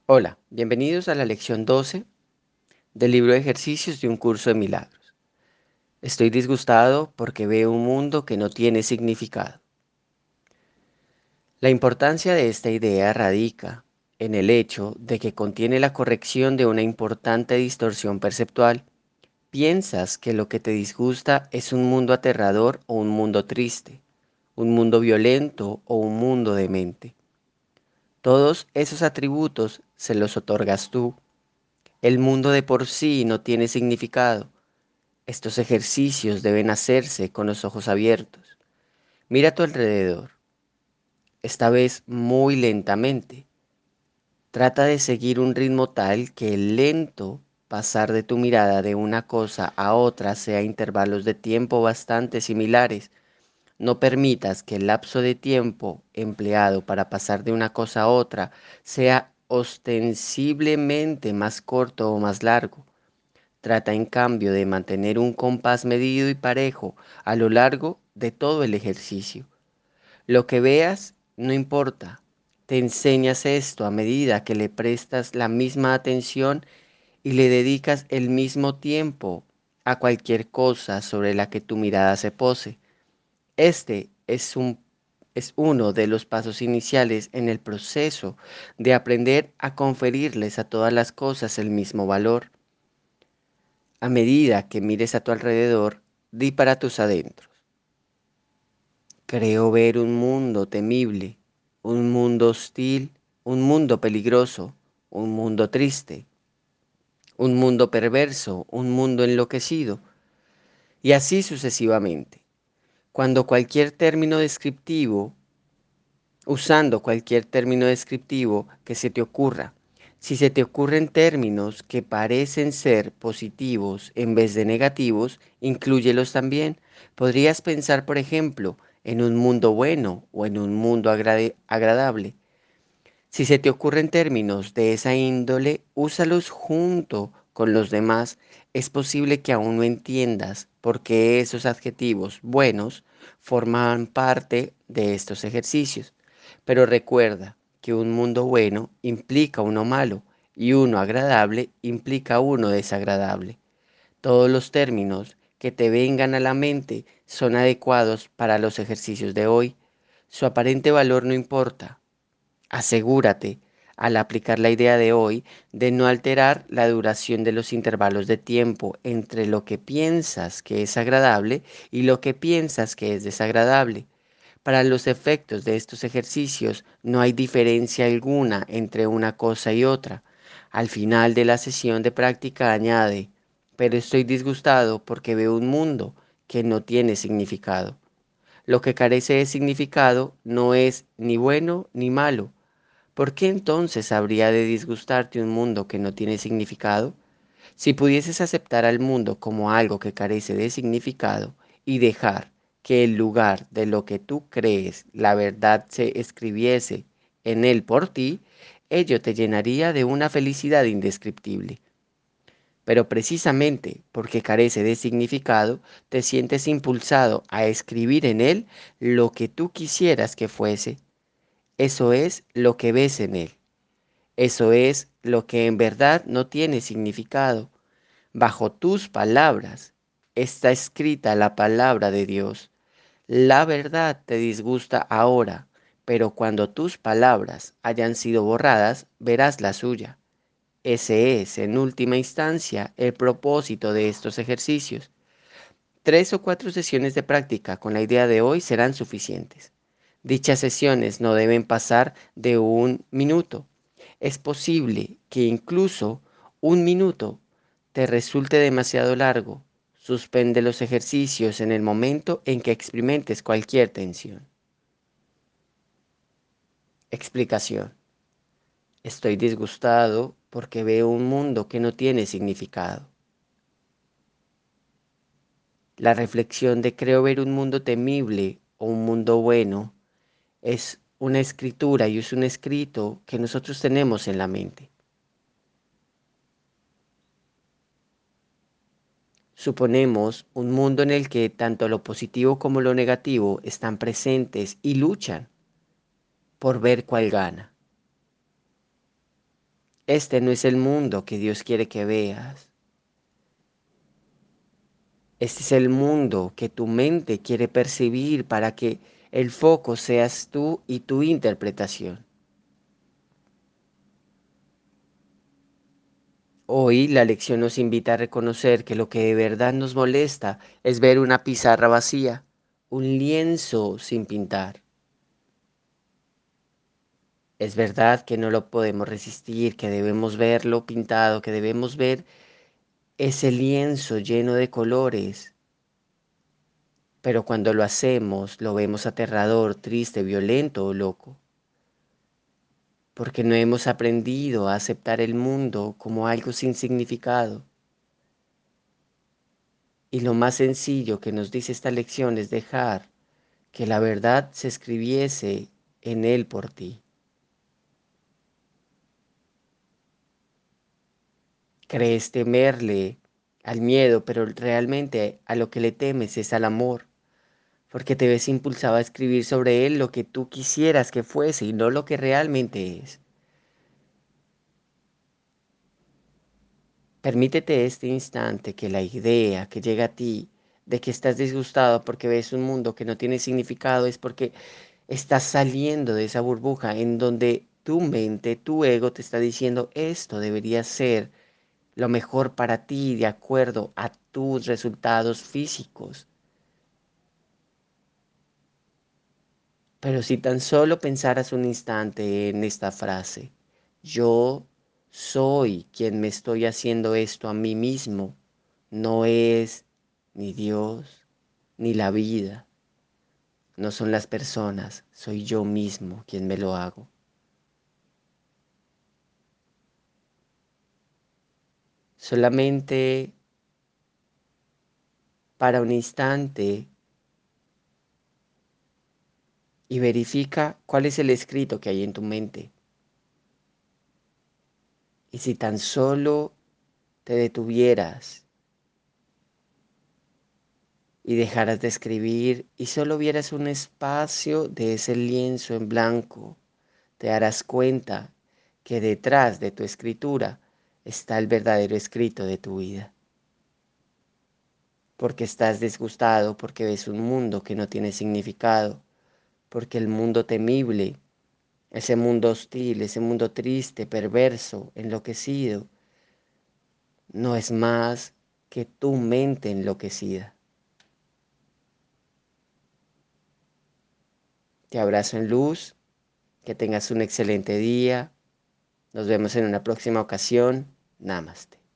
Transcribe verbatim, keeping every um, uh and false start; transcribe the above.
Hola, bienvenidos a la lección doce del libro de ejercicios de un curso de milagros. Estoy disgustado porque veo un mundo que no tiene significado. La importancia de esta idea radica en el hecho de que contiene la corrección de una importante distorsión perceptual. Piensas que lo que te disgusta es un mundo aterrador o un mundo triste, un mundo violento o un mundo demente. Todos esos atributos se los otorgas tú. El mundo de por sí no tiene significado. Estos ejercicios deben hacerse con los ojos abiertos. Mira a tu alrededor, esta vez muy lentamente. Trata de seguir un ritmo tal que el lento pasar de tu mirada de una cosa a otra sea intervalos de tiempo bastante similares. No permitas que el lapso de tiempo empleado para pasar de una cosa a otra sea ostensiblemente más corto o más largo. Trata en cambio de mantener un compás medido y parejo a lo largo de todo el ejercicio. Lo que veas no importa. Te enseñas esto a medida que le prestas la misma atención y le dedicas el mismo tiempo a cualquier cosa sobre la que tu mirada se pose. Este es un es uno de los pasos iniciales en el proceso de aprender a conferirles a todas las cosas el mismo valor. A medida que mires a tu alrededor, di para tus adentros. Creo ver un mundo temible, un mundo hostil, un mundo peligroso, un mundo triste, un mundo perverso, un mundo enloquecido, y así sucesivamente. Cuando cualquier término descriptivo, usando cualquier término descriptivo que se te ocurra, si se te ocurren términos que parecen ser positivos en vez de negativos, inclúyelos también. Podrías pensar, por ejemplo, en un mundo bueno o en un mundo agrade- agradable. Si se te ocurren términos de esa índole, úsalos junto con los demás. Es posible que aún no entiendas por qué esos adjetivos buenos forman parte de estos ejercicios. Pero recuerda que un mundo bueno implica uno malo y uno agradable implica uno desagradable. Todos los términos que te vengan a la mente son adecuados para los ejercicios de hoy. Su aparente valor no importa. Asegúrate, al aplicar la idea de hoy, de no alterar la duración de los intervalos de tiempo entre lo que piensas que es agradable y lo que piensas que es desagradable. Para los efectos de estos ejercicios no hay diferencia alguna entre una cosa y otra. Al final de la sesión de práctica añade, pero estoy disgustado porque veo un mundo que no tiene significado. Lo que carece de significado no es ni bueno ni malo. ¿Por qué entonces habría de disgustarte un mundo que no tiene significado? Si pudieses aceptar al mundo como algo que carece de significado y dejar que el lugar de lo que tú crees la verdad se escribiese en él por ti, ello te llenaría de una felicidad indescriptible. Pero precisamente porque carece de significado, te sientes impulsado a escribir en él lo que tú quisieras que fuese. Eso es lo que ves en él. Eso es lo que en verdad no tiene significado. Bajo tus palabras está escrita la palabra de Dios. La verdad te disgusta ahora, pero cuando tus palabras hayan sido borradas, verás la suya. Ese es, en última instancia, el propósito de estos ejercicios. Tres o cuatro sesiones de práctica con la idea de hoy serán suficientes. Dichas sesiones no deben pasar de un minuto. Es posible que incluso un minuto te resulte demasiado largo. Suspende los ejercicios en el momento en que experimentes cualquier tensión. Explicación. Estoy disgustado porque veo un mundo que no tiene significado. La reflexión de creo ver un mundo temible o un mundo bueno es una escritura y es un escrito que nosotros tenemos en la mente. Suponemos un mundo en el que tanto lo positivo como lo negativo están presentes y luchan por ver cuál gana. Este no es el mundo que Dios quiere que veas. Este es el mundo que tu mente quiere percibir para que el foco seas tú y tu interpretación. Hoy la lección nos invita a reconocer que lo que de verdad nos molesta es ver una pizarra vacía, un lienzo sin pintar. Es verdad que no lo podemos resistir, que debemos verlo pintado, que debemos ver ese lienzo lleno de colores, pero cuando lo hacemos lo vemos aterrador, triste, violento o loco, porque no hemos aprendido a aceptar el mundo como algo sin significado. Y lo más sencillo que nos dice esta lección es dejar que la verdad se escribiese en él por ti. Crees temerle al miedo, pero realmente a lo que le temes es al amor, porque te ves impulsado a escribir sobre él lo que tú quisieras que fuese y no lo que realmente es. Permítete este instante que la idea que llega a ti de que estás disgustado porque ves un mundo que no tiene significado es porque estás saliendo de esa burbuja en donde tu mente, tu ego te está diciendo esto debería ser lo mejor para ti de acuerdo a tus resultados físicos. Pero si tan solo pensaras un instante en esta frase, yo soy quien me estoy haciendo esto a mí mismo, no es ni Dios, ni la vida, no son las personas, soy yo mismo quien me lo hago. Solamente para un instante y verifica cuál es el escrito que hay en tu mente. Y si tan solo te detuvieras y dejaras de escribir y solo vieras un espacio de ese lienzo en blanco, te darás cuenta que detrás de tu escritura está el verdadero escrito de tu vida. Porque estás disgustado, porque ves un mundo que no tiene significado, porque el mundo temible, ese mundo hostil, ese mundo triste, perverso, enloquecido, no es más que tu mente enloquecida. Te abrazo en luz, que tengas un excelente día. Nos vemos en una próxima ocasión. Namaste.